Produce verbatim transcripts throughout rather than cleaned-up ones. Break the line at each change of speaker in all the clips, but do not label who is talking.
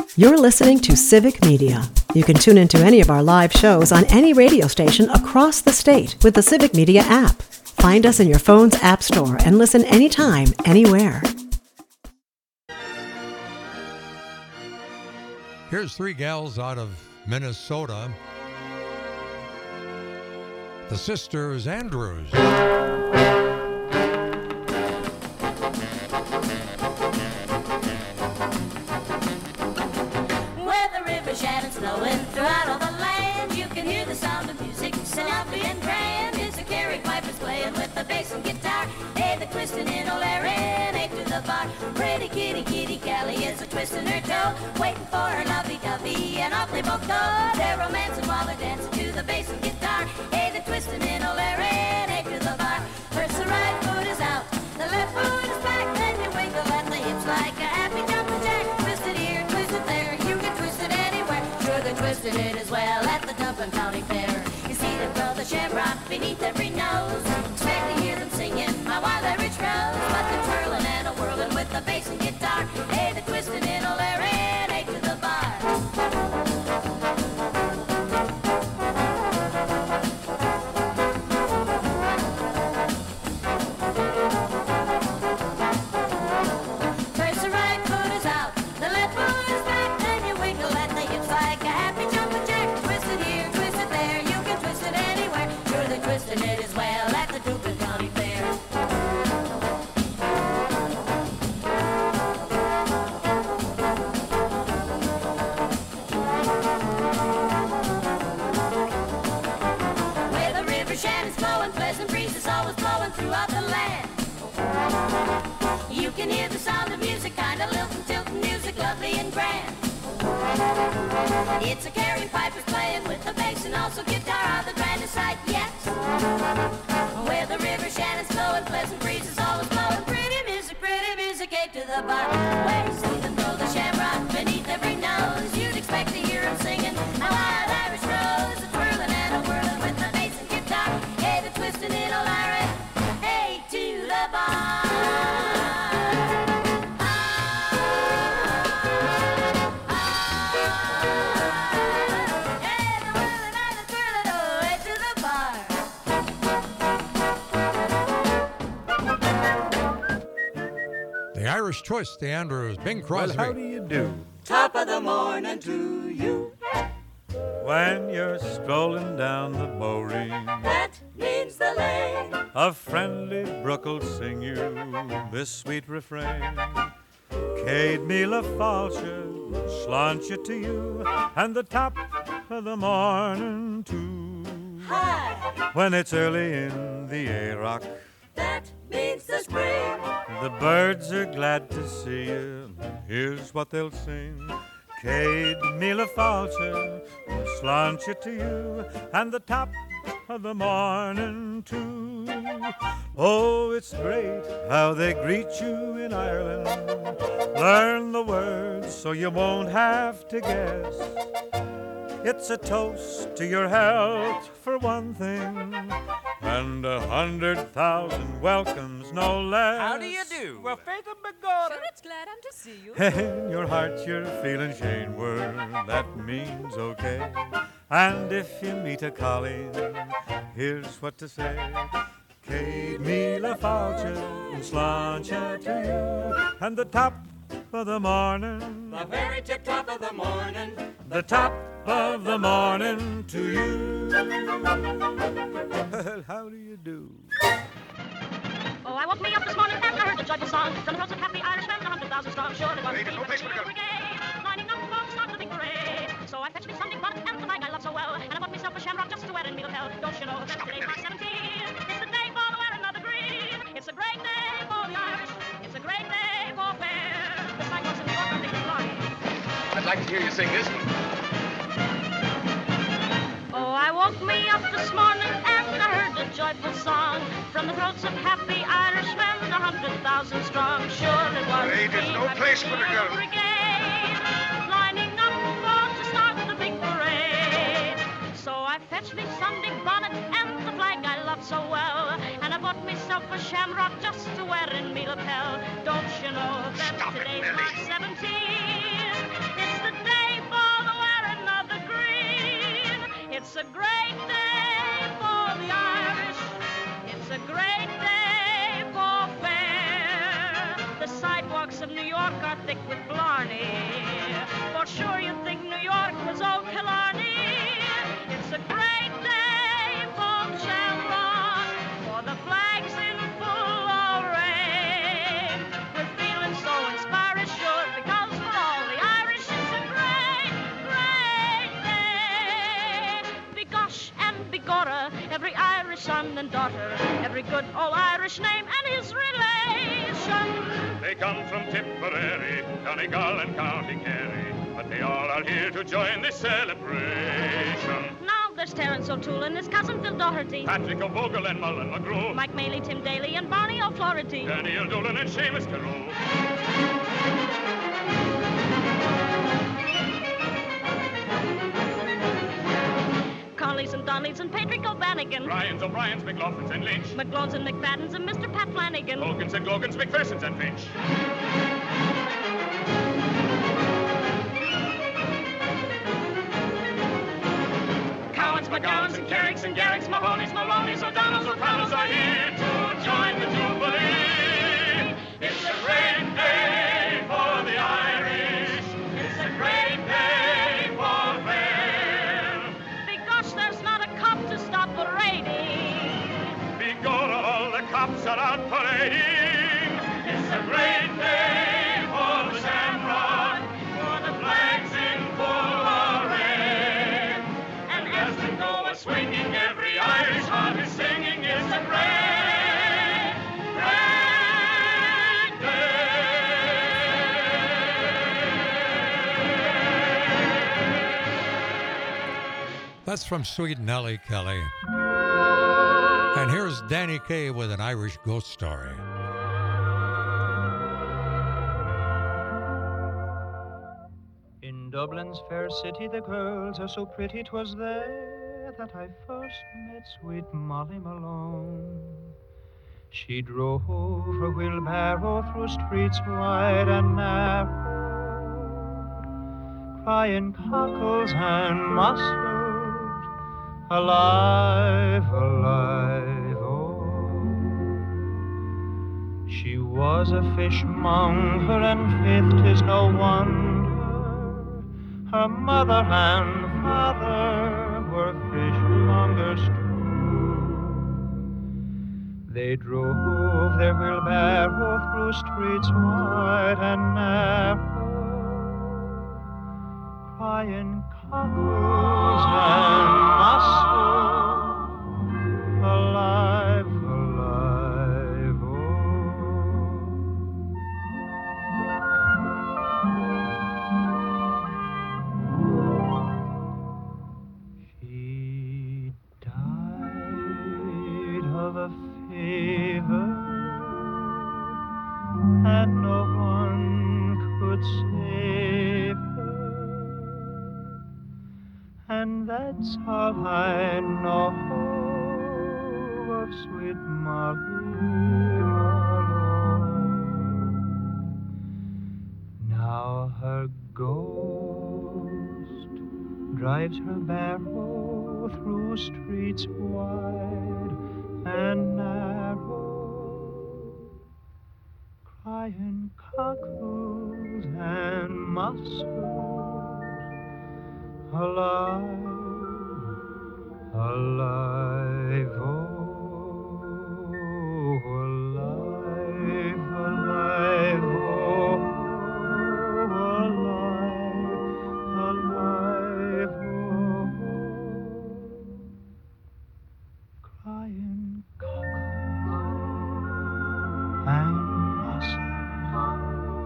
You're listening to Civic Media. You can tune into any of our live shows on any radio station across the state with the Civic Media app. Find us in your phone's app store and listen anytime, anywhere.
Here's three gals out of Minnesota. The Sisters Andrews.
Snowing throughout all the land, you can hear the sound of music, softly and grand. It's a carry pipers playing with the bass and guitar. Hey, the twisting in O'Larry, eight to the bar. Pretty kitty, kitty Callie is a twisting her toe, waiting for her lovey-dovey and awfully bold. They're romancing while they're dancing to the bass and guitar. Hey, the twisting in O'Larry, eight to the bar. First the right foot is out, the left foot is back, then you wiggle at the hips like a happy jumping jack. Twist it here, twist it there, you can twist it anywhere. Sure, they're twisting it as well at the Dublin County Fair. You see them throw the shamrock beneath every nose. Expect to hear them singing my wild Irish rose. But they're twirling and a whirling with the bass and guitar. Hey, they're twisting in O'Larry and eight to the bar. First the right foot is out, the left foot is back, then you wiggle at the hips like a happy jumping jack. Twist it here, twist it there, you can twist it anywhere. Sure, they're twisting it as well at the Dublin County Fair. Where the river Shannon's flowing, pleasant breezes always blowing throughout the land. You can hear the sound of music, kind of lilting, tilting music, lovely and grand. It's a carry pipers playing with the bass and also guitar are the grandest sight yet. Where the river Shannon's flowing, pleasant breezes always blowing. Pretty music, pretty music, eight to the bar. Where you see them throw the shamrock beneath every nose, you'd expect to hear them singing a wild Irish rose. A twirling and a whirling with the bass and guitar. Hey, the twisting in O'Larry, hey, to the bar.
The Irish Twist, the Andrews, Bing Crosby.
Well, how do you do?
Top of the morning to you.
When you're strolling down the Boring,
That means the lane.
a friendly brook will sing you this sweet refrain. Cade Mila Falcha, sláinte to you, and the top of the morning too.
Hi,
When it's early in the A-Rock,
that means the spring.
the birds are glad to see you. Here's what they'll sing. Cade Mila Falcha, sláinte to you, and the top of the morning too. Oh, it's great how they greet you in Ireland. Learn the words so you won't have to guess. It's a toast to your health for one thing, and a hundred thousand welcomes no less.
How do you do?
Well, Faith and Begorra.
Sure, it's glad I'm to see you.
In your heart you're feeling Shane word, that means okay. And if you meet a colleen, here's what to say. Cade Mila Falcha, sláinte to you, and the top of the morning,
The very tip top of the morning.
the top of the morning to you. Well, how do you do?
Oh, I woke me up this morning and I heard the joyful song from the throats of happy Irishmen, a hundred thousand strong. Sure, it was
Ladies, no place for the girl.
brigade, lining up for to start the big parade. So I fetched me Sunday bonnet and the flag I love so well, and I bought myself a shamrock just to wear in Meadowfell. Don't you know that today's my seventeenth? It's the day for the wearing of the green. It's a great day for the Irish. It's a great day for fair. The flag was in New York on the line.
I'd like to hear you sing this one.
Oh, I woke me up this morning and I heard a joyful song from the throats of happy Irishmen, a hundred thousand strong. Sure, it was
Ladies,
the
no place for the girl.
brigade, lining up for to start the big parade. So I fetched me Sunday bonnet and the flag I love so well, and I bought myself a shamrock just to wear in me lapel. Don't you know that
Stop it,
today's
Millie.
my seventeenth? It's the son and daughter, every good old Irish name and his relation.
They come from Tipperary, Donegal and County Kerry, but they all are here to join the celebration.
Now there's Terence O'Toole and his cousin Phil Doherty,
Patrick O'Bogle and Mullen McGrew,
Mike Maley, Tim Daly, and Barney O'Flaherty,
Danny O'Dolan and Seamus Carew.
Conleys and Donnellys and Patrick O'Bannigan,
Ryans, O'Briens, McLaughlins and Lynch,
McGlones and McFaddens and Mister Pat Flanagan,
Logans and Logans, McPhersons and Finch. Cowans, McGowans and Carricks and Garricks, Mahoney's, Maloney's, O'Donnell's, O'Connell's are here to join the Jubilee. It's a great day for the Irish. It's a great day for them.
because there's not a cop to stop parading.
Begone, all the cops are out parading. It's a great day for the Shamrock, for the flags in full array. And as they go a-swinging, every Irish heart is singing. It's a great, great day.
That's from Sweet Nellie Kelly. And here's Danny Kaye with an Irish ghost story.
In Dublin's fair city, the girls are so pretty. 'Twas there that I first met sweet Molly Malone. She drove her wheelbarrow through streets wide and narrow, crying cockles and mussels, alive, alive, oh. She was a fishmonger, and faith 'tis no wonder her mother and father were fishmongers too. They drove their wheelbarrow through streets wide and narrow, crying cockles and mussels, alive, alive, oh. She died of a fever, and no one could save her. And that's all I know of sweet Molly Malone. Now her ghost drives her barrow through streets wide and narrow, crying cockles and mussels, alive, alive, oh, alive, alive, oh, alive, alive, oh, crying cockles and mussels,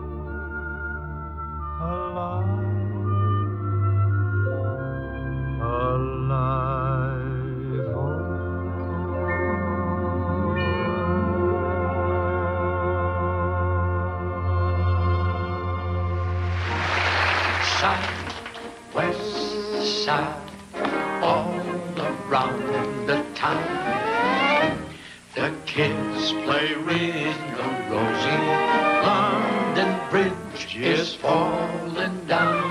alive, alive, oh.
Side, west side, all around the town. The kids play ring the rosy. London Bridge is falling down.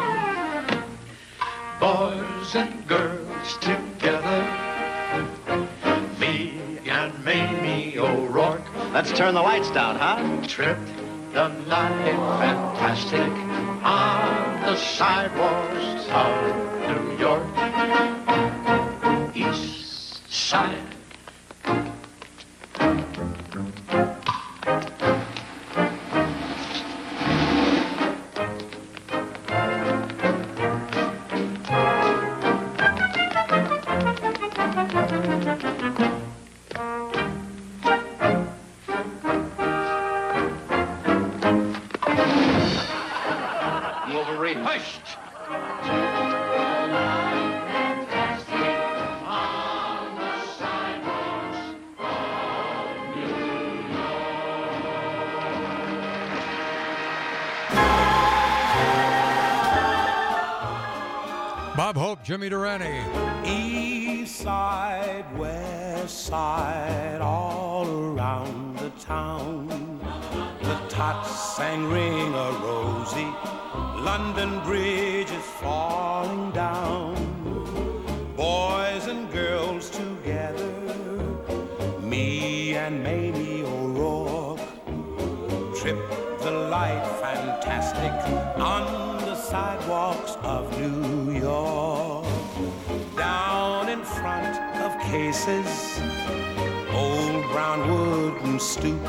Boys and girls together, me and Mamie O'Rourke.
Let's turn the lights down, huh?
Tripped the night fantastic on the sidewalks of New York. East Side.
Bob Hope, Jimmy Durante.
East side, west side, all around the town. The tots sang Ring a Rosie, London Bridge is falling down. Boys and girls together, me and Mamie O'Rourke, trip the light fantastic on the sidewalks of New York. Down in front of cases, old brown wooden stoop.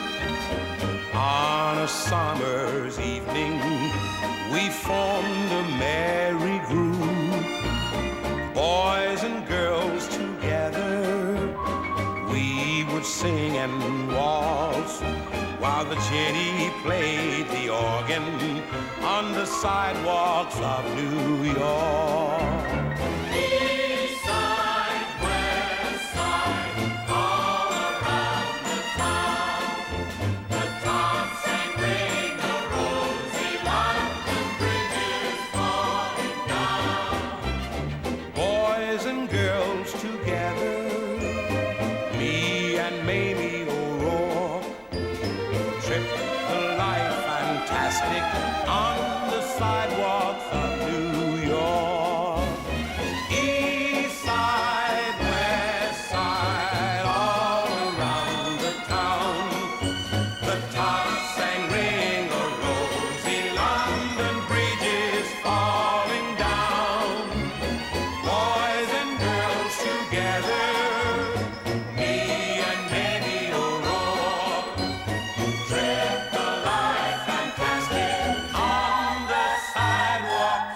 On a summer's evening, we formed a merry group. Boys and girls together, we would sing and waltz while the Jenny played the organ on the sidewalks of New York.
East side, west side, all around the town. The tots sang Ring a Rosie, London Bridge is falling down.
Boys and girls together, me and Mamie O'Rourke, trip the life fantastic on the sidewalks of New York. East side, west side, all around the town. The tots sang Ring a Rosie, London Bridge is falling down. Boys and girls together, me and Mamie O'Rourke, trip the life fantastic on the sidewalks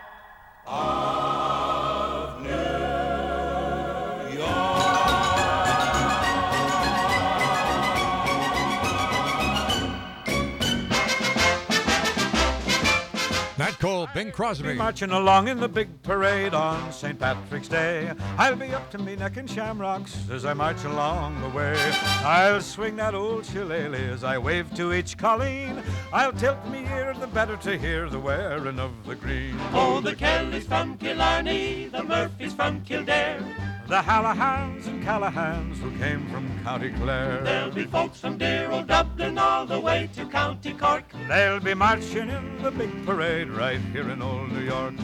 of New York.
Nat Cole, Bing Crosby.
Marching along in the big parade on Saint Patrick's Day. I'll be up to me neck in shamrocks as I march along the way. I'll swing that old shillelagh as I wave to each colleen. I'll tilt me ear the better to hear the wearing of the green.
Oh, the Kellys from Killarney, the Murphys from Kildare,
The Hallahans and Callahans who came from County Clare.
there'll be folks from dear old Dublin all the way to County Cork.
They'll be marching in the big parade right here in old New York.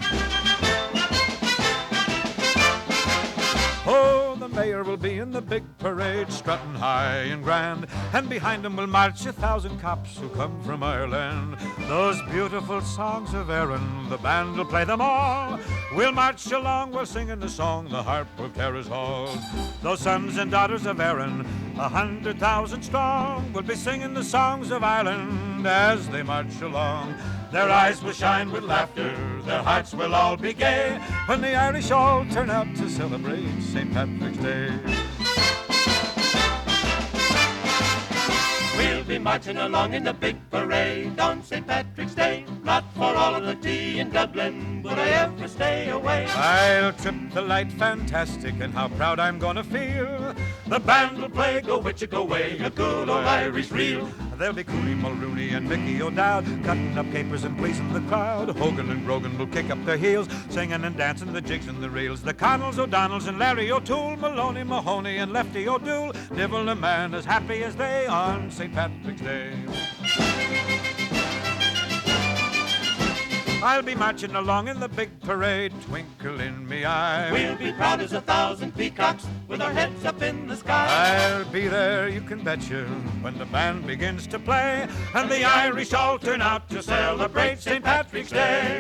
Oh, the mayor will be in the big parade, strutting high and grand, and behind him will march a thousand cops who come from Ireland. Those beautiful songs of Erin, the band will play them all. We'll march along, we'll singing the song, the harp will carry us all. Those sons and daughters of Erin, a hundred thousand strong, will be singing the songs of Ireland as they march along. Their eyes will shine with laughter, their hearts will all be gay, when the Irish all turn out to celebrate Saint Patrick's Day.
We'll be marching along in the big parade on Saint Patrick's Day. Not for all of the tea in Dublin would I ever stay away.
I'll trip the light fantastic, and how proud I'm gonna feel. The band will play Go Witcher Go Way, a good old Irish reel. There'll be Cooley Mulrooney and Mickey O'Dowd, cutting up capers and pleasing the crowd. Hogan and Grogan will kick up their heels, singing and dancing the jigs and the reels. The Connells, O'Donnells and Larry O'Toole, Maloney, Mahoney and Lefty O'Doul, nibble a man as happy as they on Saint Patrick's Day. I'll be marching along in the big parade, twinkle in me eye.
We'll be proud as a thousand peacocks with our heads up in the sky.
I'll be there, you can bet you, when the band begins to play, and the Irish all turn out to celebrate Saint Patrick's Day.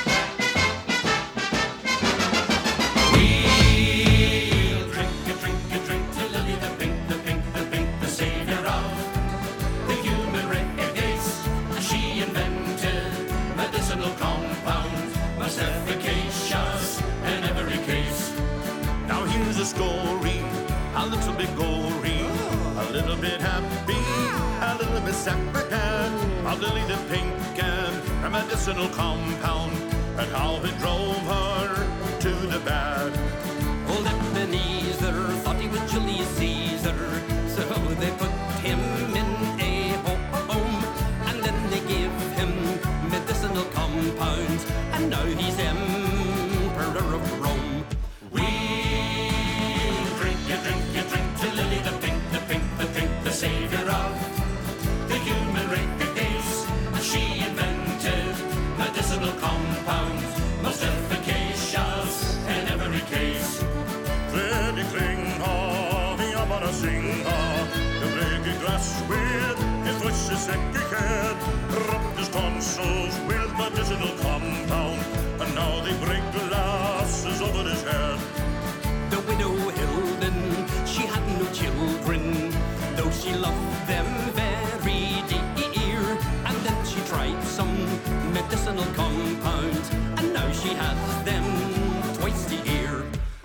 We'll drink a drink a drink to Lily the Pink, the Pink, the Pink, the savior of the human race. She invented medicinal compounds, most efficacious in every case.
Now here's a story, a little bit gory, a little bit happy, a little bit sad. Of Lily the Pink and her medicinal compound. and how they drove her to the bed.
Old Ebenezer thought he was Julius Caesar, so they put him in a home, and then they gave him medicinal compounds, and now he's Emperor of Rome. We'll drink you, drink you, drink to Lily the Pink, the Pink, the Pink, the savior of the human race. She invented medicinal compounds, most efficacious in every case.
Freddy Klinghaw, the Abba Singha, the break a glass with his voice sick head, rubbed his tonsils with medicinal compound, and now they break glasses over his head.
The widow Hilden, she had no children, though she loved them very dear. And then she tried some medicinal compounds, and now she has them twice a year.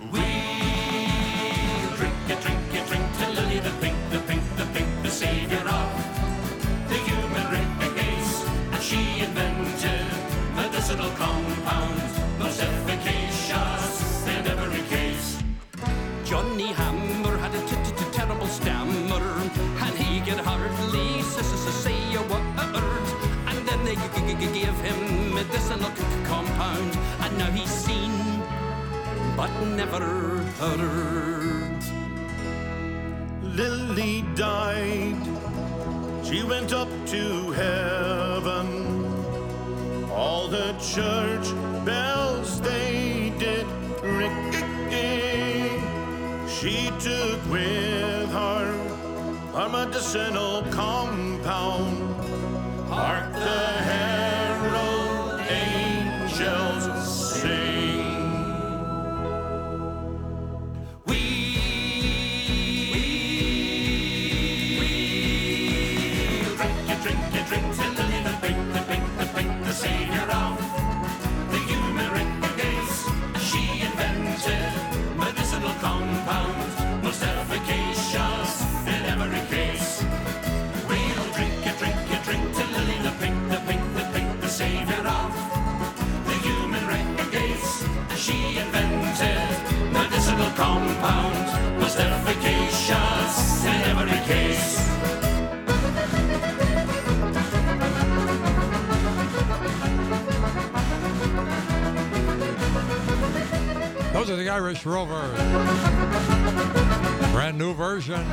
We'll drink it, drink it, drink to Lily the Pink, the Pink, the Pink, the savior of the human race. And she invented medicinal compounds, most efficacious in every case. Johnny Hammer had a terrible stammer, and he could hardly say a word. And then they gave him medicinal compound, and now he's seen but never heard.
Lily died, she went up to heaven. All the church bells they did ring. She took with her her medicinal compound. Hark the herald angels sing.
We drink it, drink it, drink till Lily the Pink, the Pink, the Pink, the savior of the human race. She invented medicinal compounds, most efficacious in every case. We'll drink it, drink it, drink till Lily the Pink, the Pink, the Pink, the savior of the human race. She invented medicinal compounds, most efficacious in every case.
Those are the Irish Rovers. Brand new version.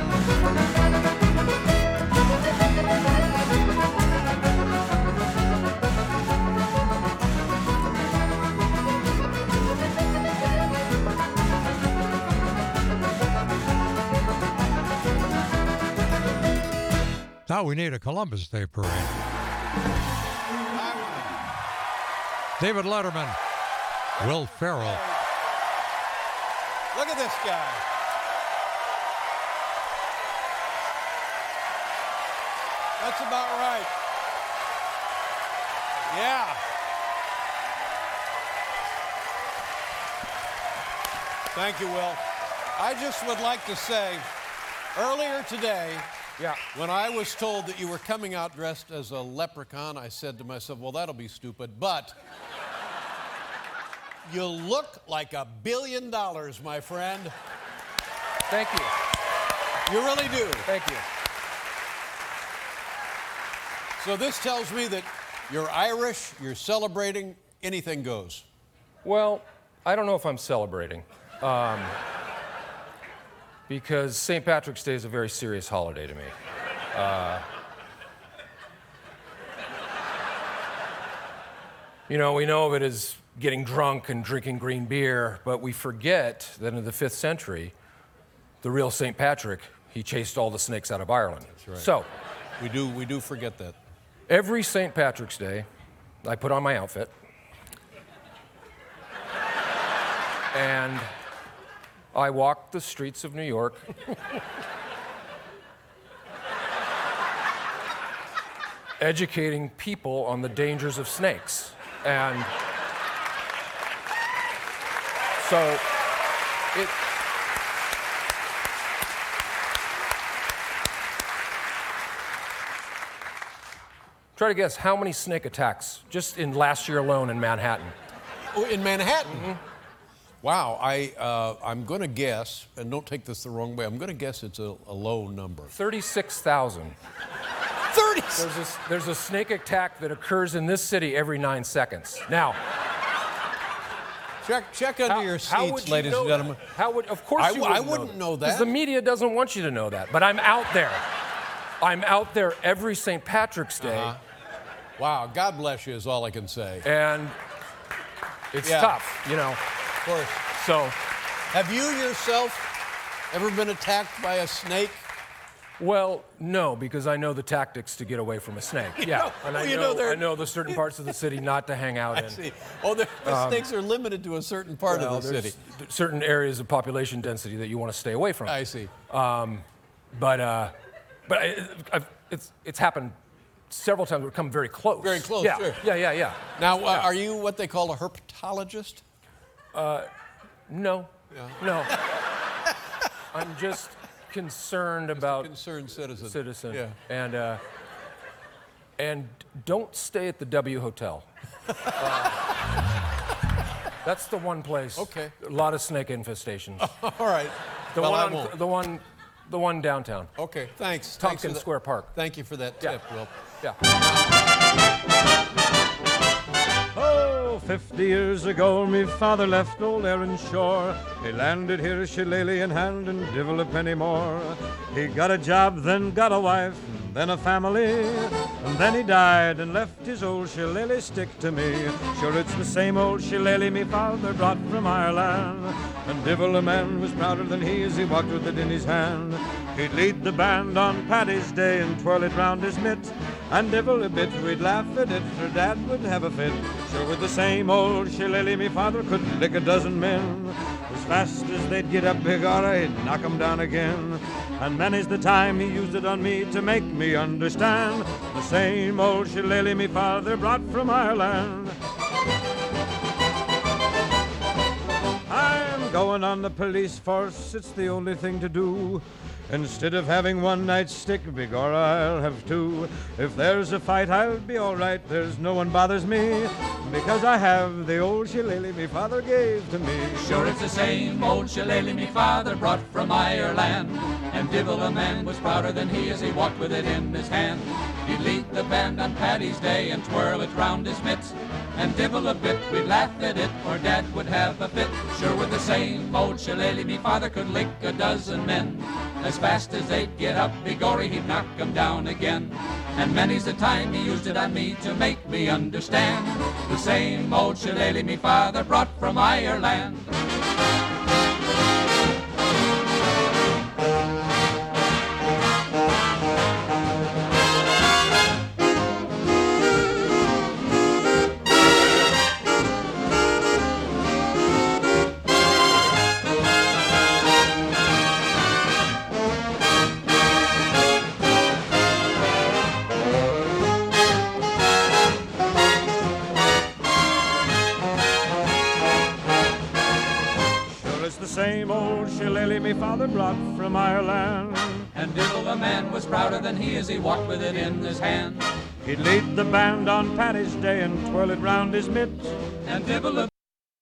Now we need a Columbus Day parade. David Letterman, Will Ferrell.
Look at this guy. That's about right. Yeah. Thank you, Will. I just would like to say, earlier today, yeah, when I was told that you were coming out dressed as a leprechaun, I said to myself, well, that'll be stupid, but you look like a billion dollars, my friend.
Thank you.
You really do.
Thank you.
So this tells me that you're Irish, you're celebrating, anything goes.
Well, I don't know if I'm celebrating. Um, because Saint Patrick's Day is a very serious holiday to me. Uh, you know, we know of it as getting drunk and drinking green beer, but we forget that in the fifth century, the real Saint Patrick, he chased all the snakes out of Ireland.
That's right.
So,
we do, we do forget that.
Every Saint Patrick's Day, I put on my outfit, and I walk the streets of New York educating people on the dangers of snakes. And so it try to guess how many snake attacks just in last year alone in Manhattan.
Oh, in Manhattan?
Mm-hmm.
Wow, I, uh, I'm going to guess, and don't take this the wrong way, I'm going to guess it's a, a low number.
thirty-six thousand.
thirty
There's a, there's a snake attack that occurs in this city every nine seconds. Now,
check check under
how,
your
how
seats,
would you
ladies
know
and gentlemen.
That? How would, of course
I,
you
I
wouldn't
wouldn't know that.
Because the media doesn't want you to know that. But I'm out there. I'm out there every Saint Patrick's Day.
Uh-huh. Wow, God bless you is all I can say.
And it's
Yeah.
tough, you know.
Of course.
So,
have you yourself ever been attacked by a snake?
well, no, because I know the tactics to get away from a snake. Yeah, and I
you
know,
know they're-
I know the certain parts of the city not to hang out
I
in.
see. Oh, the, the
Um,
snakes are limited to a certain part
Well,
of the
there's
city.
certain areas of population density that you want to stay away from.
I see.
Um, but uh, but I, I've, it's it's happened several times. We've come very close.
Very close,
Yeah,
sure.
yeah, yeah, yeah.
Now, uh,
Yeah.
are you what they call a herpetologist?
Uh, no,
Yeah.
no. I'm just concerned about
concerned citizen.
Citizen.
Yeah.
And uh, and don't stay at the W Hotel. Uh, that's the one place.
Okay.
A lot of snake infestations.
All right.
The
well,
one
I
on,
won't.
the one the one downtown.
Okay, thanks. Thanks for
Tompkins
that-
Square Park.
Thank you for that
Yeah.
tip, Will.
Yeah.
Oh, fifty years ago, me father left old Erin Shore. He landed here, shillelagh in hand, and divil a penny more. He got a job, then got a wife, and then a family. And then he died and left his old shillelagh stick to me. Sure, it's the same old shillelagh me father brought from Ireland. And divil a man was prouder than he as he walked with it in his hand. He'd lead the band on Paddy's Day and twirl it round his mitt. And divil a bit we'd laugh at it, for Dad would have a fit. Sure, with the same old shillelagh me father could lick a dozen men. As fast as they'd get up, begorra, he'd knock 'em down again. And many's the time he used it on me to make me understand. The same old shillelagh me father brought from Ireland. I'm going on the police force, it's the only thing to do. Instead of having one nightstick, begorra, I'll have two. If there's a fight, I'll be all right. There's no one bothers me, because I have the old shillelagh me father gave to me.
Sure, it's the same old shillelagh me father brought from Ireland. And divil a man was prouder than he as he walked with it in his hand. He'd lead the band on Paddy's Day and twirl it round his mitts. And divil a bit we'd laugh at it, or Dad would have a fit. Sure, with the same old shillelagh me father could lick a dozen men. As fast as they'd get up, begorry, he'd knock 'em down again. And many's the time he used it on me to make me understand. The same old shillelagh me father brought from Ireland.
Same old shillelagh me father brought from Ireland.
And divil a man was prouder than he as he walked with it in his hand.
He'd lead the band on Paddy's Day and twirl it round his mitt.
And divil a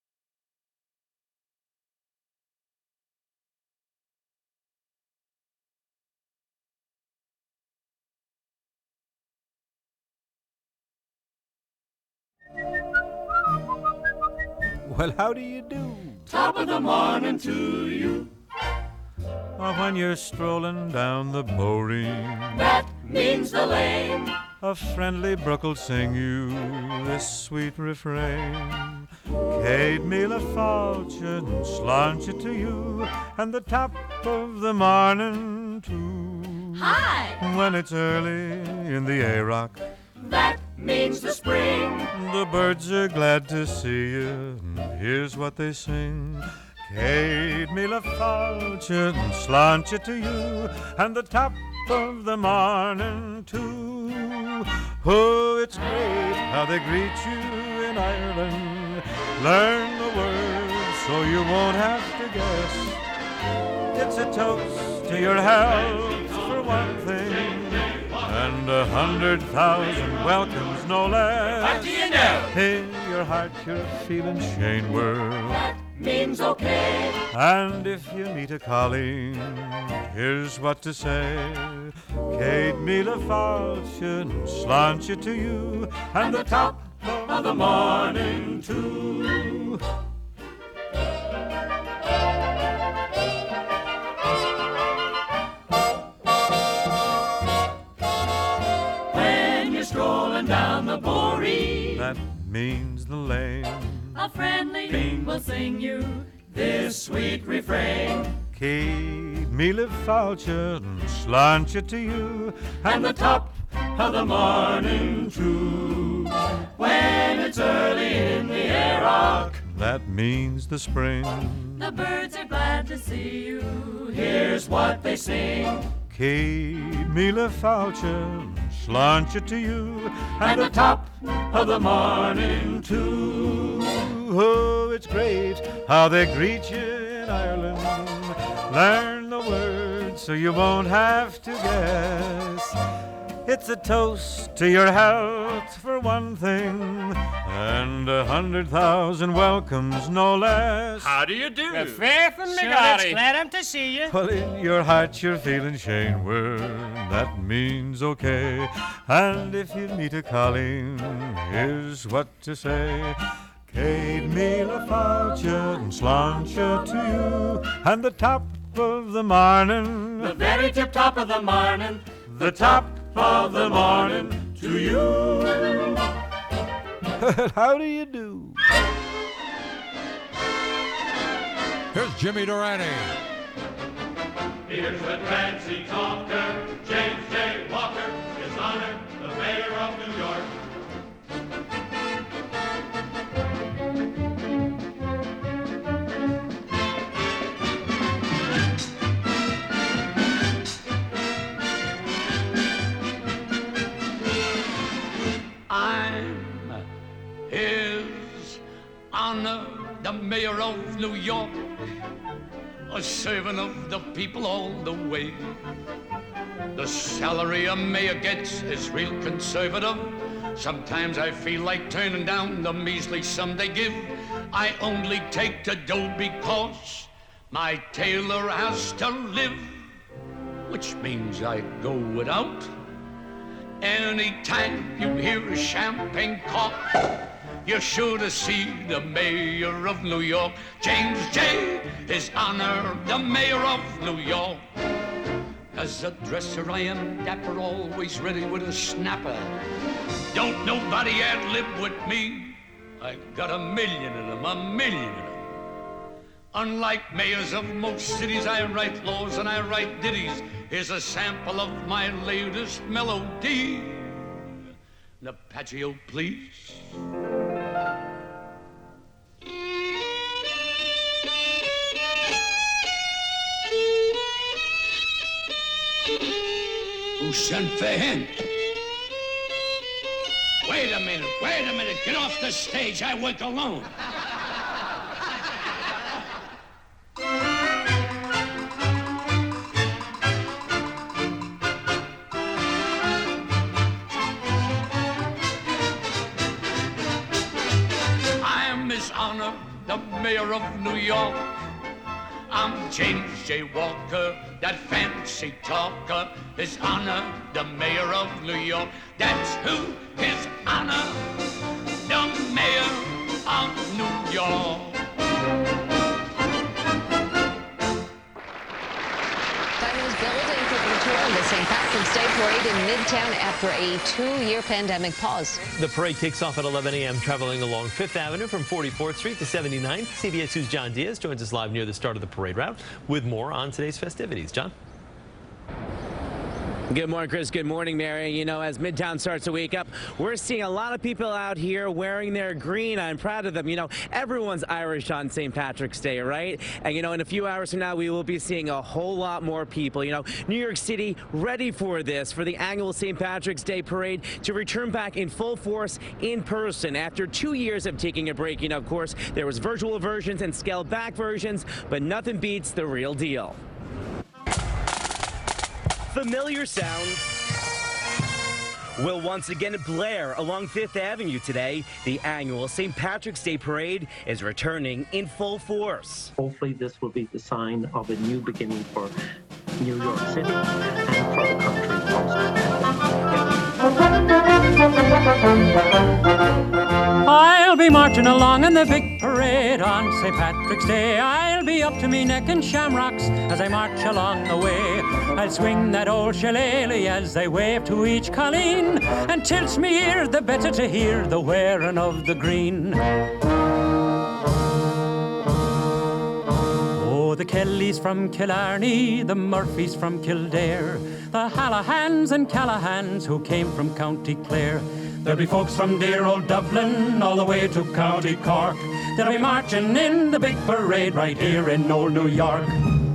Well, how do you do?
Top of the morning to you.
Oh, when you're strolling down the Bowring,
That means the lane.
a friendly brook will sing you this sweet refrain. Cade Mila Falcon, slant you to you, and the top of the morning too.
Hi!
When it's early in the A-Rock,
That means the spring.
the birds are glad to see you, and here's what they sing. Cade Mila Falcon, slant you to you, and the top of the morning too. Oh, it's great how they greet you in Ireland. Learn the words so you won't have to guess. It's a toast to your health for one thing, and a hundred thousand welcomes no less.
What do you know?
Hey,
your heart you're feeling Shane World.
That means okay.
And if you meet a calling, here's what to say. Kate Mila Falchion, slant you to you, and the top of the morning too.
When you're strolling down the Boree,
that means the lane,
a friendly being will sing you this sweet refrain.
Kate Mila Falchion, slant you to you, and the top of the morning too.
When it's early in the air,
that means the spring.
The birds are glad to see you. Here's what they sing.
Kate Mila Falchion, slant you to you, and the top of the morning too. Oh, it's great how they greet you in Ireland. Learn the words so you won't have to guess. It's a toast to your health for one thing, and a hundred thousand welcomes no less.
How do you do?
The faith and
Sure,
McGarry.
it's
Glad I'm to see you.
Well, in your heart you're feeling Shane World. That means okay. And if you meet a calling, here's what to say. Kate Mila Falchion, slant you to you, and the top of the morning,
The very tip top of the morning,
the top of the morning to you. How do you do?
Here's Jimmy Durante.
Here's the fancy talker, James J. Walker, His Honor, the Mayor of New York.
I'm His Honor, the Mayor of New York, a servant of the people all the way. The salary a mayor gets is real conservative. Sometimes I feel like turning down the measly sum they give. I only take the dough because my tailor has to live, which means I go without. Anytime you hear a champagne cork, you're sure to see the Mayor of New York, James J. His Honor, the Mayor of New York. As a dresser I am dapper, always ready with a snapper. Don't nobody ad-lib with me. I got a million of them, a million of them. Unlike mayors of most cities, I write laws and I write ditties. Here's a sample of my latest melody. An Apache, please. Who sent for him? Wait a minute, wait a minute. Get off the stage. I work alone. I'm His Honor, the Mayor of New York. I'm James J. Walker, that fancy talker. His Honor, the Mayor of New York. That's who, His Honor, the Mayor of New York.
Diners building for the tour of the Saint Patrick's Day Parade in Midtown after a two-year pandemic pause.
The parade kicks off at eleven a m traveling along Fifth Avenue from forty-fourth Street to seventy-ninth. C B S two's John Diaz joins us live near the start of the parade route with more on today's festivities. John?
Good morning, Chris. Good morning, Mary. You know, as Midtown starts to wake up, we're seeing a lot of people out here wearing their green. I'm proud of them. You know, everyone's Irish on Saint Patrick's Day, right? And, you know, in a few hours from now, we will be seeing a whole lot more people. You know, New York City ready for this, for the annual Saint Patrick's Day Parade to return back in full force in person. After two years of taking a break, you know, of course, there was virtual versions and scaled back versions, but nothing beats the real deal. Familiar sounds, will once again blare along Fifth Avenue today. The annual Saint Patrick's Day Parade is returning in full force.
Hopefully this will be the sign of a new beginning for New York City and for the country also.
I'll be marching along in the big parade on Saint Patrick's Day. I'll be up to me neck in shamrocks as I march along the way. I'll swing that old shillelagh as they wave to each colleen, and tilts me ear the better to hear the wearing of the green. Oh, the Kellys from Killarney, the Murphys from Kildare, the Hallahans and Callahans who came from County Clare. There'll be folks from dear old Dublin all the way to County Cork. They'll be marching in the big parade right here in old New York.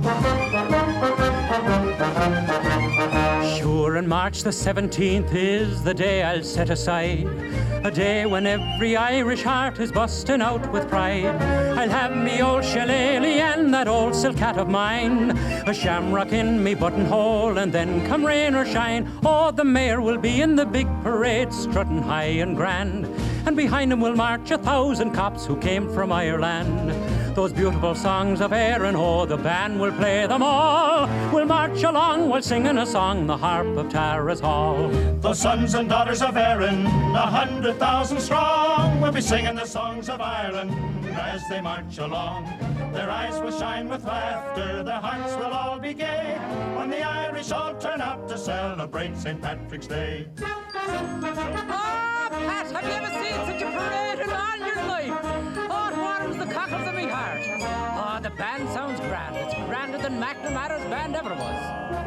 Sure, and March the seventeenth is the day I'll set aside, a day when every Irish heart is busting out with pride. I'll have me old shillelagh and that old silk hat of mine, a shamrock in me buttonhole, and then come rain or shine, oh, the mayor will be in the big parade strutting high and grand, and behind him will march a thousand cops who came from Ireland. Those beautiful songs of Erin, oh, the band will play them all. We'll march along while singing a song, the harp of Tara's Hall.
Those sons and daughters of Erin, a hundred thousand strong, will be singing the songs of Ireland as they march along. Their eyes will shine with laughter, their hearts will all be gay, when the Irish all turn out to celebrate Saint Patrick's Day.
Ah, Pat, have you ever seen such a parade in all your life? Oh, it warms the cockles of me heart. Oh, the band sounds grand. It's grander than McNamara's band ever was.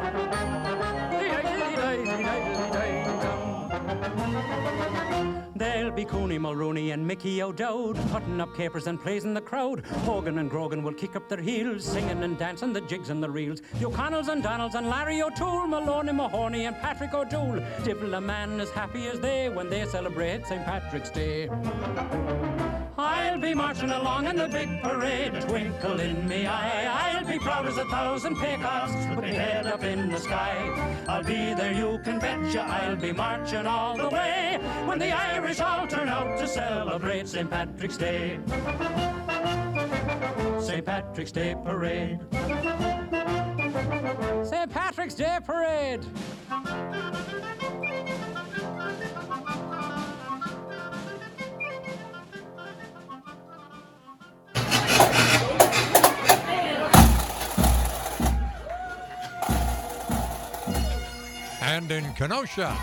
There'll be Cooney Mulrooney and Mickey O'Dowd putting up capers and plays in the crowd. Hogan and Grogan will kick up their heels, singing and dancing the jigs and the reels. The O'Connells and Donalds and Larry O'Toole, Maloney Mahoney and Patrick O'Toole. Divil a man as happy as they when they celebrate Saint Patrick's Day. I'll be marching along in the big parade, twinkle in me eye. I'll be proud as a thousand peacocks, put me head up in the sky. I'll be there, you can betcha. I'll be marching all the way when the Irish all turn out to celebrate Saint Patrick's Day. Saint Patrick's Day Parade. Saint Patrick's Day Parade.
And in Kenosha,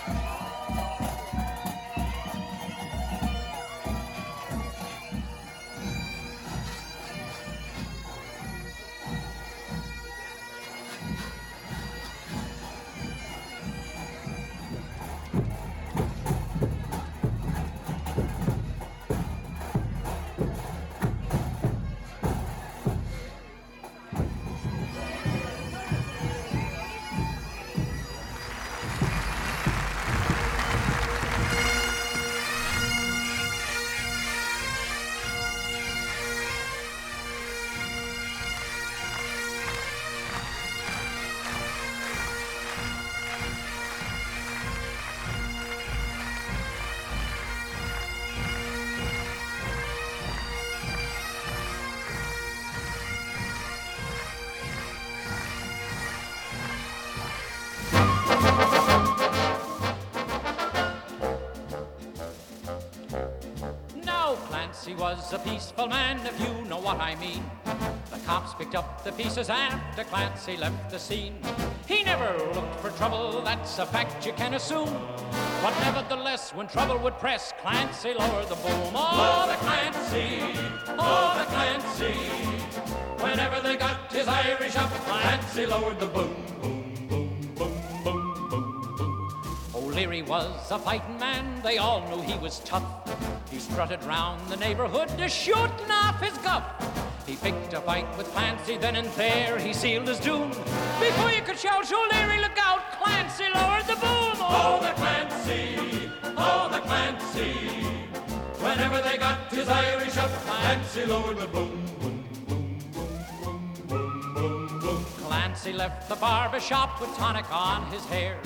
He was a peaceful man, if you know what I mean. The cops picked up the pieces after Clancy left the scene. He never looked for trouble, that's a fact you can assume. But nevertheless, when trouble would press, Clancy lowered the boom. Oh, the Clancy, oh, the Clancy. Whenever they got his Irish up, Clancy lowered the boom, boom, boom, boom, boom, boom, boom. O'Leary was a fighting man, they all knew he was tough. He strutted round the neighborhood, just shooting off his guff. He picked a fight with Clancy, then and there he sealed his doom. Before you could shout, O'Leary, look out, Clancy lowered the boom. Oh, the Clancy, oh, the Clancy. Whenever they got his Irish up, Clancy lowered the boom, boom, boom, boom, boom, boom, boom, boom. Clancy left the barber shop with tonic on his hair.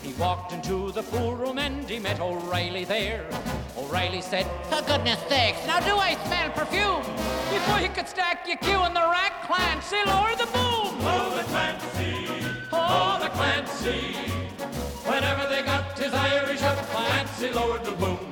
He walked into the pool room and he met O'Reilly there. O'Reilly said, for goodness sakes, now do I smell perfume? Before you could stack your cue in the rack, Clancy lowered the boom.
Oh, the Clancy, oh, the Clancy. Whenever they got his Irish up, Clancy lowered the boom.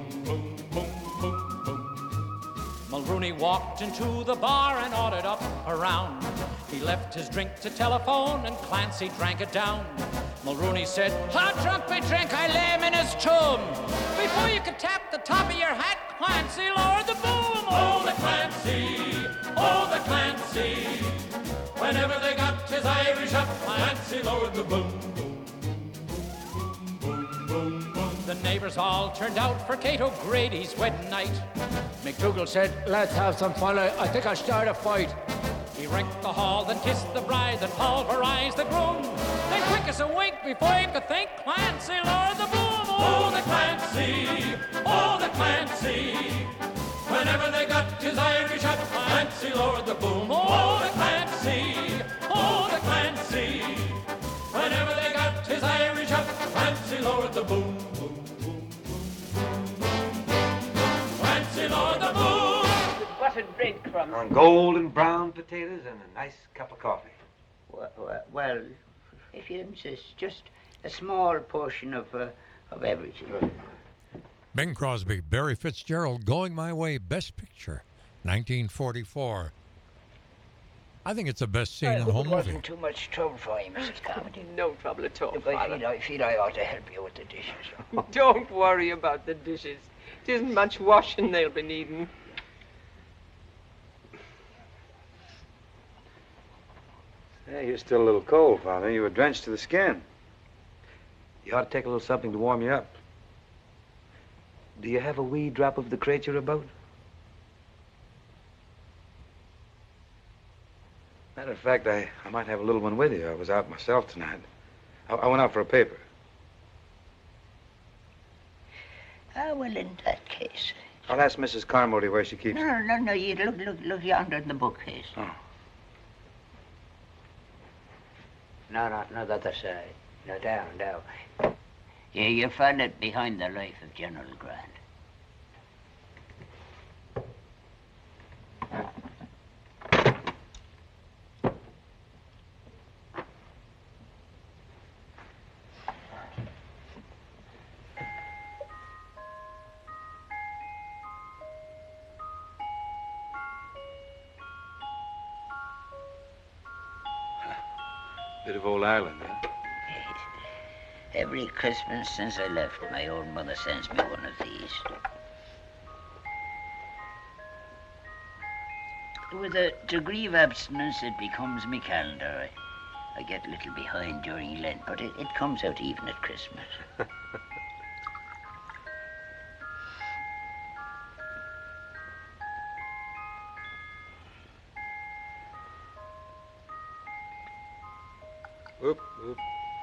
Mulrooney walked into the bar and ordered up a round. He left his drink to telephone and Clancy drank it down. Mulrooney said, how drunk we drink, I lay him in his tomb. Before you could tap the top of your hat, Clancy lowered the boom.
Oh, the Clancy, oh, the Clancy. Whenever they got his Irish up, Clancy lowered the boom.
The neighbors all turned out for Kate O'Grady's wedding night. McDougall said, let's have some fun, I, I think I'll start a fight. He wrecked the hall, then kissed the bride, then pulverized the groom. Then quick as a wink, before you could think, Clancy lowered the boom.
Oh, the Clancy, oh, the Clancy. Whenever they got his Irish up, Clancy lowered the boom. Oh, the Clancy, oh, the Clancy. Whenever they got his Irish up, Clancy lowered the boom.
Buttered breadcrumbs.
On golden brown potatoes and a nice cup of coffee.
Well, well if you insist, just a small portion of uh, of everything.
Bing Crosby, Barry Fitzgerald, Going My Way, Best Picture, nineteen forty-four. I think it's the best scene
well,
in the whole
it
movie.
It wasn't too much trouble for you, Missus Carmody.
No trouble at all,
Look, I
Father.
feel, I feel I ought to help you with the dishes.
Don't worry about the dishes. It isn't much washing they'll be needing.
Hey, you're still a little cold, Father. You were drenched to the skin. You ought to take a little something to warm you up. Do you have a wee drop of the creature about? Matter of fact, I, I might have a little one with you. I was out myself tonight. I, I went out for a paper.
Ah, well, in that case.
I'll ask Missus Carmody where she keeps
No, no, no, no. You look, look, look yonder in the bookcase.
Oh.
No, no, no, the other side. No, down, down. Yeah, you find it behind the life of General Grant.
Bit of old Ireland, huh?
Every Christmas since I left, my old mother sends me one of these. With a degree of abstinence, it becomes me calendar. I, I get a little behind during Lent, but it, it comes out even at Christmas.
Whoop, whoop.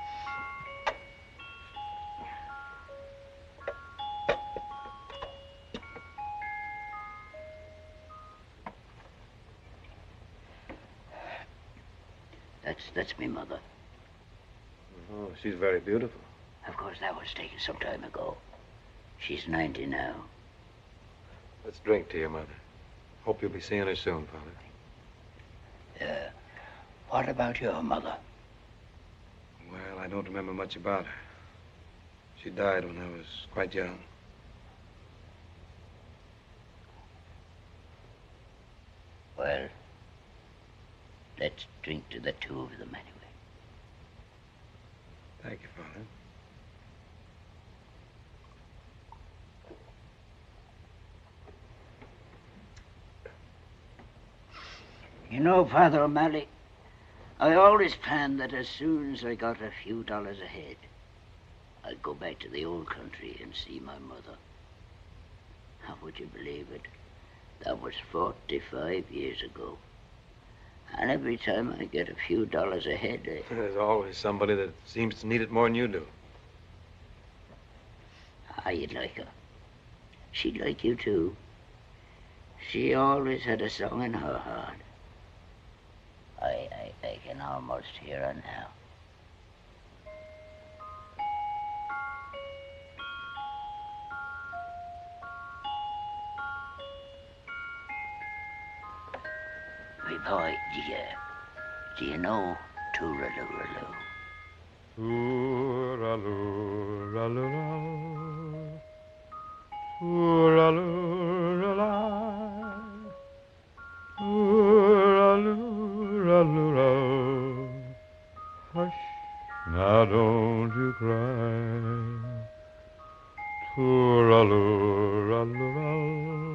That's, that's me mother.
Oh, she's very beautiful.
Of course, that was taken some time ago. She's ninety now.
Let's drink to your mother. Hope you'll be seeing her soon, Father.
Uh, what about your mother?
Well, I don't remember much about her. She died when I was quite young.
Well, let's drink to the two of them anyway.
Thank you, Father.
You know, Father O'Malley, I always planned that as soon as I got a few dollars ahead, I'd go back to the old country and see my mother. How would you believe it? That was forty-five years ago. And every time I get a few dollars ahead, I...
There's always somebody that seems to need it more than you do.
Ah, you'd like her. She'd like you, too. She always had a song in her heart. I, I, I can almost hear her now. boy, do you, do you know Tooraloo-raloo?
Tooraloo-raloo, Tooraloo-raloo, Tooraloo-raloo. Hush, now don't you cry. Tooraloo-raloo,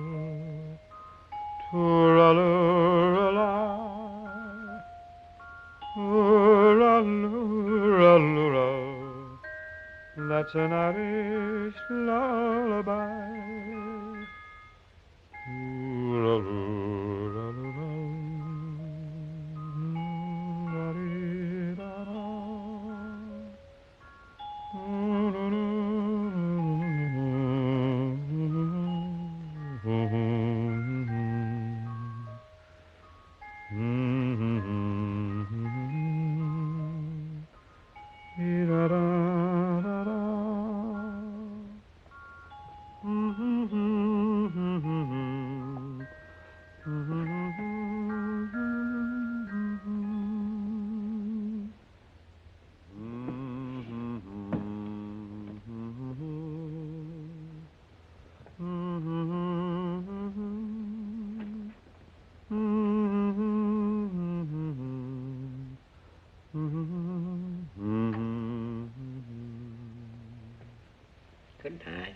Tooraloo-raloo, Tooraloo-raloo. That's an Irish lullaby.
Good night.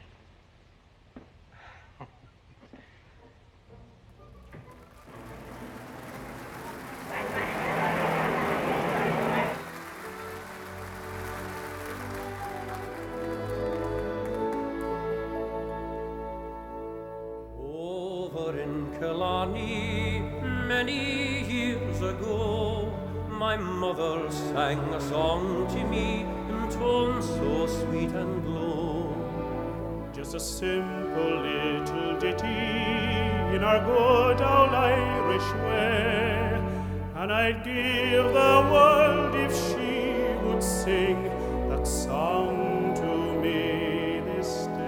Over in Killarney, many years ago, my mother sang a song to me in tones so sweet and low.
Just a simple little ditty in our good old Irish way, and I'd give the world if she would sing that song to me this day.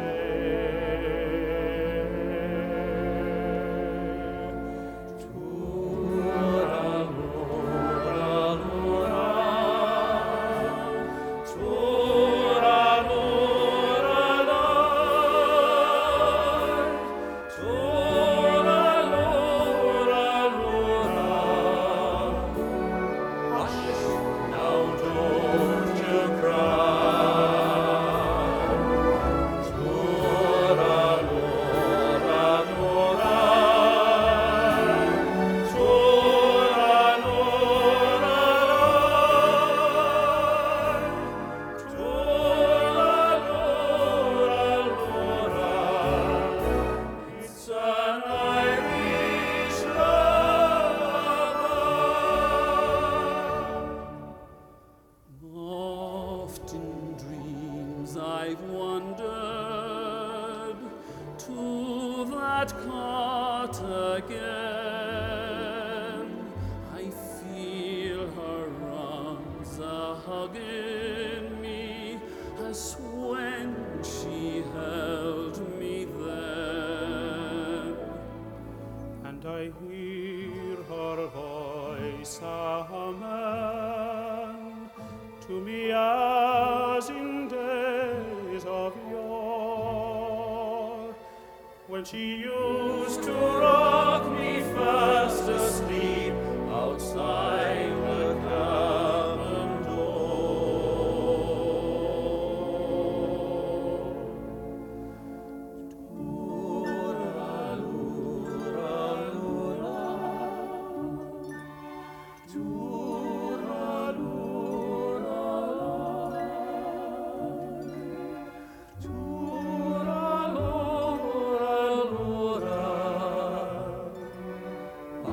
When she used to rock me fast asleep outside the cabin door. Tooraloo-raloo-ra, tooraloo-ra-la, tooraloo.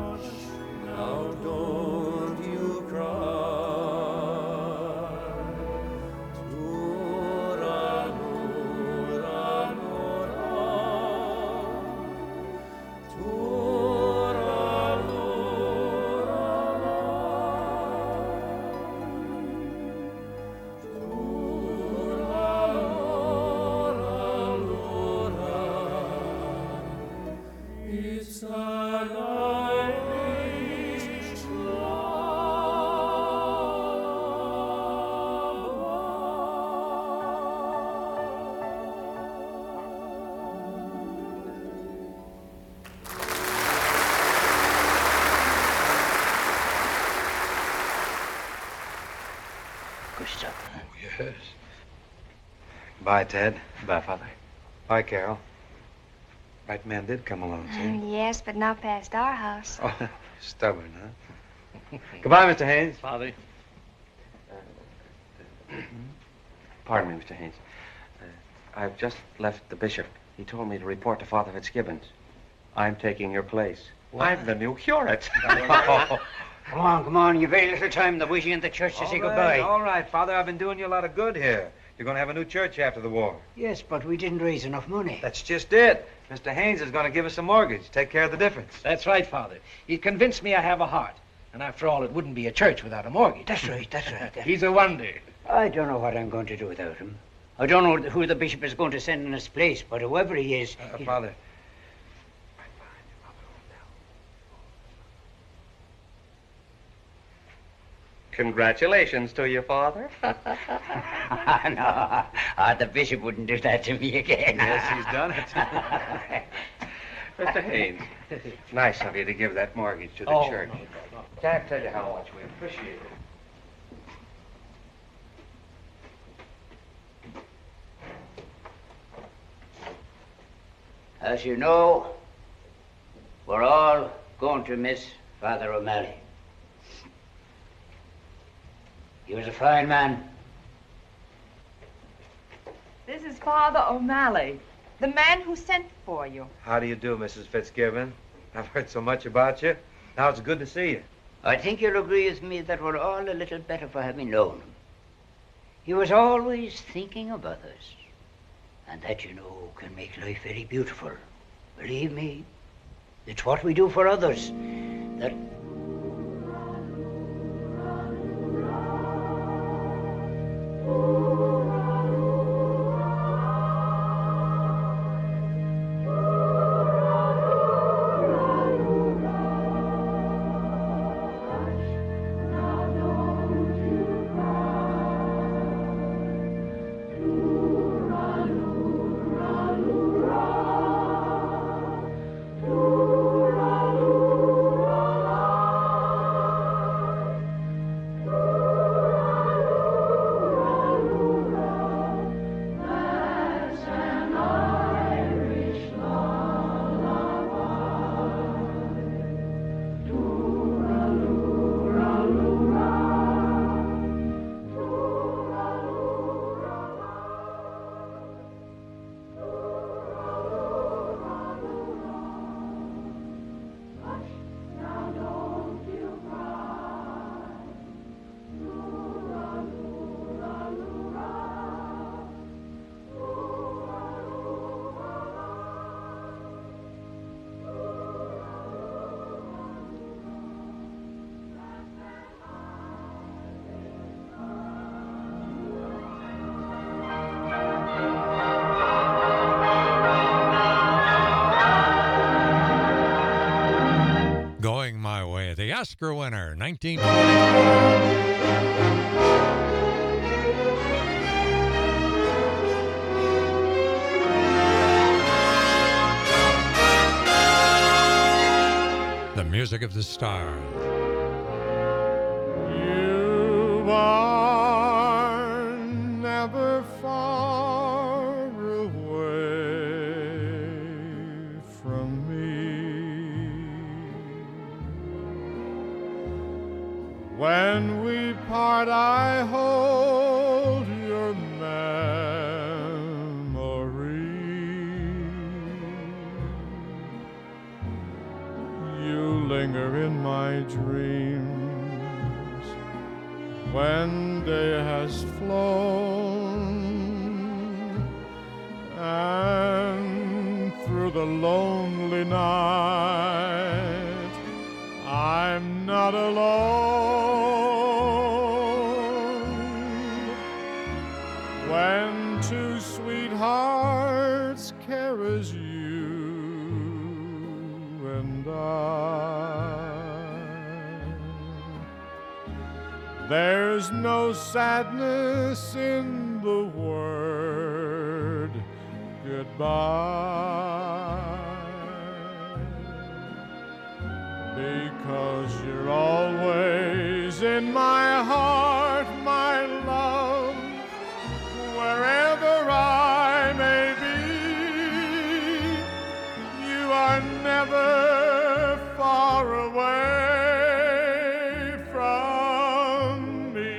Yes. Bye, Ted.
Bye, Father.
Bye, Carol. Right man did come along, see?
Mm, yes, but not past our house.
Oh, stubborn, huh? Goodbye, Mister Haynes.
Father. Pardon me, Mister Haynes. Uh, I've just left the bishop. He told me to report to Father Fitzgibbons. I'm taking your place.
What?
I'm the new curate.
Come on, come on. You've very little time. They're waiting in the church to
All
say
right,
goodbye.
all right, Father. I've been doing you a lot of good here. You're going to have a new church after the war.
Yes, but we didn't raise enough money.
That's just it. Mister Haynes is going to give us a mortgage. Take care of the difference.
That's right, Father. He convinced me I have a heart. And after all, it wouldn't be a church without a mortgage.
That's right, that's right.
He's a wonder.
I don't know what I'm going to do without him. I don't know who the bishop is going to send in his place, but whoever he is...
Uh,
he-
Father.
Congratulations to you, Father.
no, ah, the bishop wouldn't do that to me again.
Yes, he's done it.
Mister Haynes, nice of you to give that mortgage to the
Oh,
church.
no, no, no.
Can't tell you how much we appreciate it.
As you know, we're all going to miss Father O'Malley. He was a fine man.
This is Father O'Malley, the man who sent for you.
How do you do, Missus Fitzgibbon? I've heard so much about you. Now it's good to see you.
I think you'll agree with me that we're all a little better for having known him. He was always thinking of others. And that, you know, can make life very beautiful. Believe me, it's what we do for others that...
Going My Way, the Oscar winner, nineteen forty-four. The music of the stars.
You are never far away from me. When we part, I hold your memory. You linger in my dreams when day has flown, and through the lonely night I'm not alone. When two sweethearts care as you and I, there's no sadness in the word goodbye, because you're always in my heart, my love,
far away from me.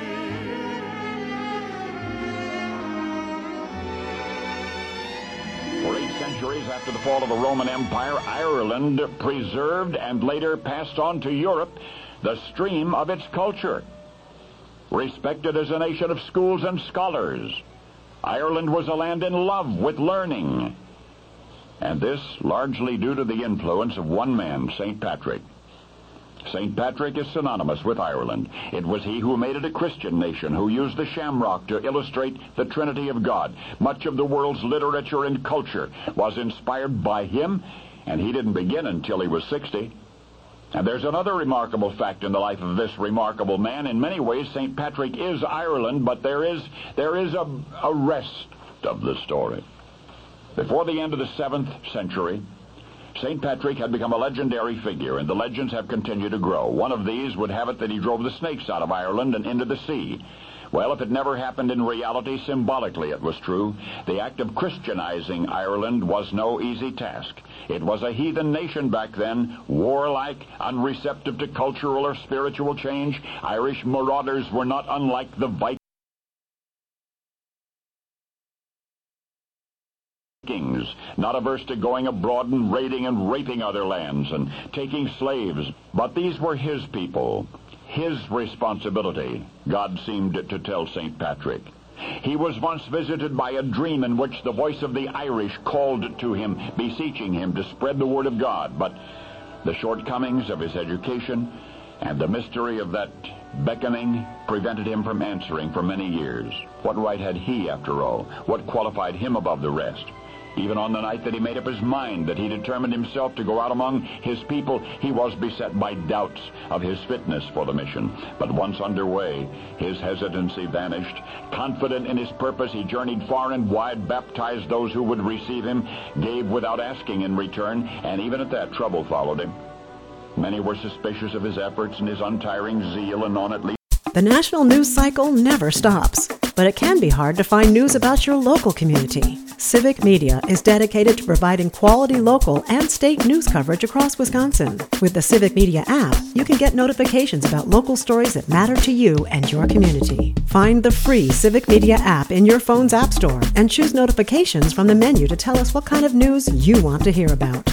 For eight centuries after the fall of the Roman Empire, Ireland preserved and later passed on to Europe the stream of its culture. Respected as a nation of schools and scholars, Ireland was a land in love with learning. And this largely due to the influence of one man, Saint Patrick. Saint Patrick is synonymous with Ireland. It was he who made it a Christian nation, who used the shamrock to illustrate the Trinity of God. Much of the world's literature and culture was inspired by him, and he didn't begin until he was sixty. And there's another remarkable fact in the life of this remarkable man. In many ways, Saint Patrick is Ireland, but there is there is a, a rest of the story. Before the end of the seventh century, Saint Patrick had become a legendary figure, and the legends have continued to grow. One of these would have it that he drove the snakes out of Ireland and into the sea. Well, if it never happened in reality, symbolically it was true. The act of Christianizing Ireland was no easy task. It was a heathen nation back then, warlike, unreceptive to cultural or spiritual change. Irish marauders were not unlike the Vikings. Kings, not averse to going abroad and raiding and raping other lands and taking slaves. But these were his people, his responsibility, God seemed to tell Saint Patrick. He was once visited by a dream in which the voice of the Irish called to him, beseeching him to spread the word of God. But the shortcomings of his education and the mystery of that beckoning prevented him from answering for many years. What right had he, after all? What qualified him above the rest? Even on the night that he made up his mind, that he determined himself to go out among his people, he was beset by doubts of his fitness for the mission. But once underway, his hesitancy vanished. Confident in his purpose, he journeyed far and wide, baptized those who would receive him, gave without asking in return, and even at that, trouble followed him. Many were suspicious of his efforts and his untiring zeal, and on at least
The national news cycle never stops, but it can be hard to find news about your local community. Civic Media is dedicated to providing quality local and state news coverage across Wisconsin. With the Civic Media app, you can get notifications about local stories that matter to you and your community. Find the free Civic Media app in your phone's app store and choose notifications from the menu to tell us what kind of news you want to hear about.